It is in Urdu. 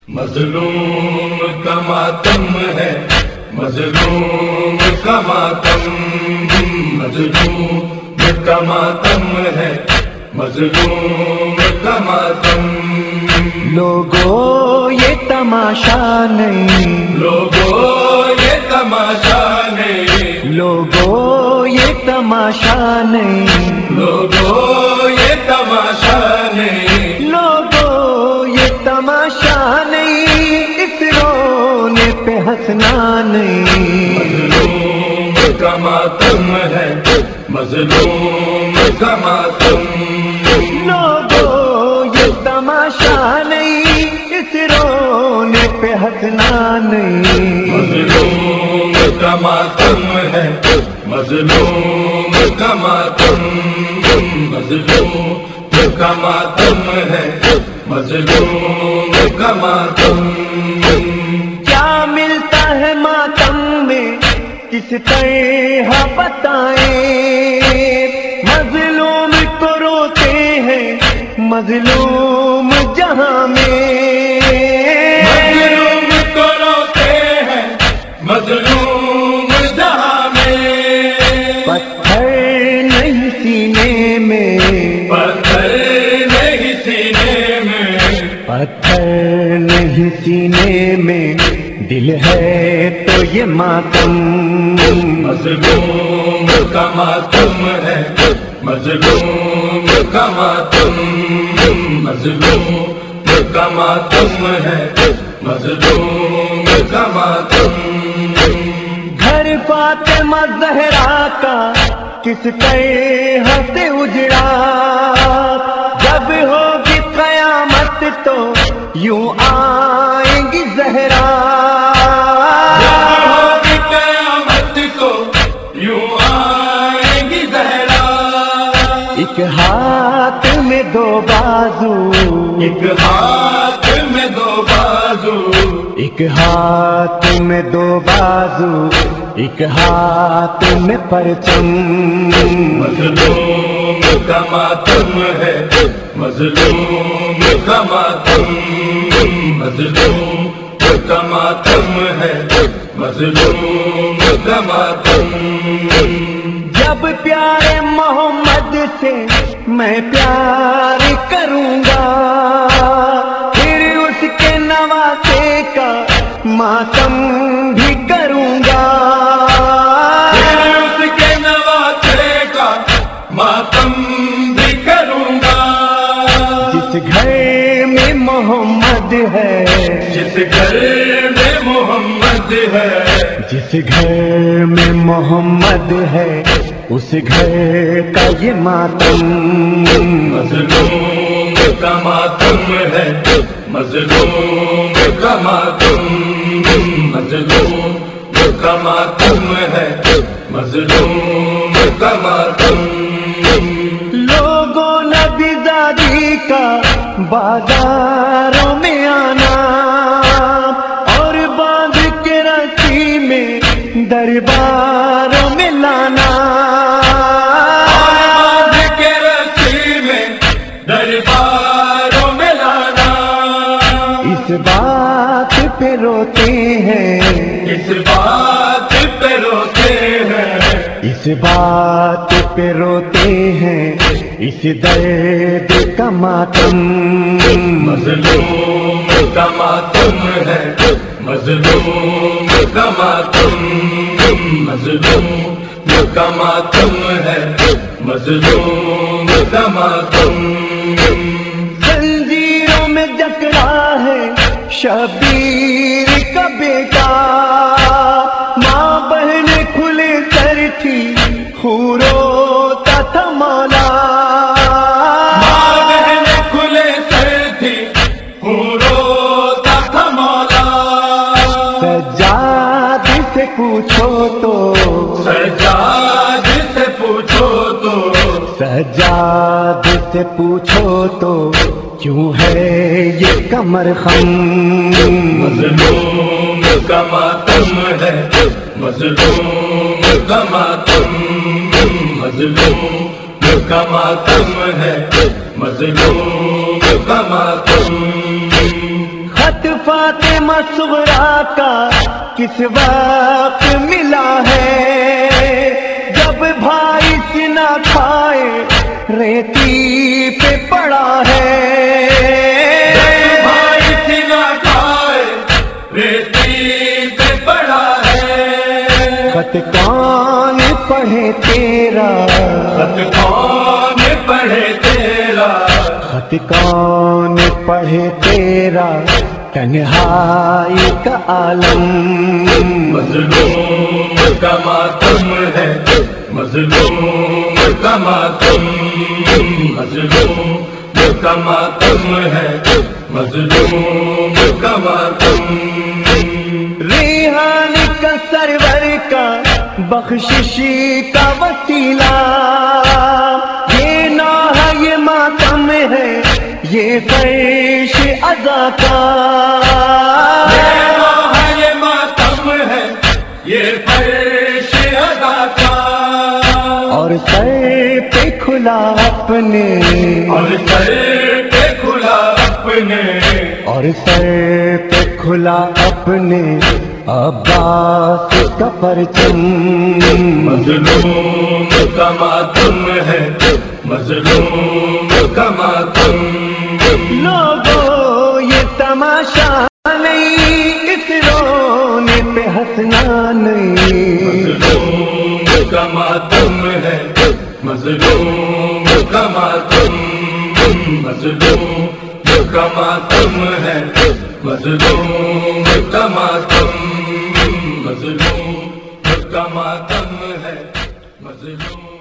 مظلوم کا ماتم ہے، مظلوم کا ماتم، مظلوم کا ماتم ہے، مظلوم کا ماتم۔ لوگوں یہ تماشا نہیں، لوگوں یہ تماشا نہیں، لوگوں یہ تماشا نہیں، لوگوں یہ تماشا نہیں، لوگوں یہ تماشا نہیں، اس رونے پہ ہنسنا نہیں۔ مظلوم کا ماتم ہے، مظلوم کا ماتم، لوگوں یہ تماشا نہیں، اس رونے پہ ہنسنا نہیں۔ مظلوم کا ماتم ہے، مظلوم کا ماتم، مظلوم کا ماتم ہے، مظلوم کا ماتم۔ کیا ملتا ہے ماتم میں کس طرح بتائیں، مظلوم کو روتے ہیں مظلوم جہاں میں، مظلوم کو روتے ہیں مظلوم جہاں میں، پتھر نہیں سینے میں، پتھر نہیں سینے میں، پتھر نہیں سینے میں، دل ہے تو یہ ماتم۔ مظلوم کا ماتم ہے، مظلوم کا ماتم، مظلوم کا ماتم ہے، مظلوم کا ماتم۔ گھر فاطمہ زہرا کا کس طرح سے اجڑا، جب ہوگی قیامت تو یوں آئیں گی زہرا، جب ہوگی قیامت کو یوں آئیں گی زہرا، ایک ہاتھ میں دو بازو، ایک ہاتھ میں دو بازو، ایک ہاتھ میں دو بازو، ایک ہاتھ میں پرچم۔ مظلوم کا ماتم ہے، مظلوم کا ماتم، مظلوم کا ماتم ہے، مظلوم کا ماتم۔ جب پیارے محمد سے میں پیار کروں گا، پھر اس کے نواسے کا ماتم بھی کروں گا، پھر اس کے نواسے کا ماتم بھی کروں گا۔ جس گھر میں محمد ہے، جس گھر میں محمد ہے، جس گھر میں محمد ہے، اس گھر کا یہ ماتم۔ مظلوم کا ماتم ہے، مظلوم کا ماتم، مظلوم کا ماتم ہے، مظلوم کا ماتم۔ لوگوں نبی زادی کا بازاروں میں آنا، اور باندھ کے رسی میں درباروں میں لانا، اور باندھ کے رسی میں درباروں میں لانا، اس بات پہ روتے ہیں، اس بات پہ روتے ہیں، اس بات پہ روتے ہیں، اس درد کا ماتم۔ مظلوم کا ماتم ہے، مظلوم کا ماتم، مظلوم کا ماتم ہے، مظلوم کا ماتم۔ زنجیروں میں جکڑا ہے شبیر کا بیٹا، ماں بہن کھلے سر تھی روتا تھا مولا، ماں بہن کھلے سر تھی روتا تھا مولا، سجاد سے پوچھو تو، سجاد سے پوچھو تو، سجاد سے پوچھو تو، کیوں ہے یہ کمر خم؟ مظلوم کا ماتم ہے، مظلوم کا ماتم، مظلوم کا ماتم ہے، مظلوم کا ماتم۔ خط فاطمہ صغرا کا کس وقت ملا ہے، جب بھائی سنا کھائے ریتی پہ پڑا ہے، بھائی سنا کھائے ریتی پہ پڑا ہے، خط کون پڑھے تیرا، خط کون پڑھے تیرا، خط کون پڑھے تیرا، تنہائی کا عالم، مظلوم کا ماتم ہے، مظلوم کا ماتم، مظلوم کا ماتم ہے، مظلوم کا ماتم، ریحان کا سرور کا بخششی کا وسیلہ، یہ نوح یہ ماتم ہے، یہ فرش عزا کا، یہ نوح یہ ماتم ہے، یہ فرش عزا کا، اور سر پہ کھلا اپنے، اور سر پہ کھلا اپنے، اور سر پہ کھلا اپنے عباس کا پرچم، مظلوم کا ماتم ہے، مظلوم کا ماتم، لوگوں یہ تماشا نہیں، اس رونے پہ ہنسنا نہیں، مظلوم کا ماتم ہے، مظلوم کا ماتم، مظلوم کا ماتم ہے، مظلوم کا ماتم، مظلوم کا ماتم ہے، مظلوم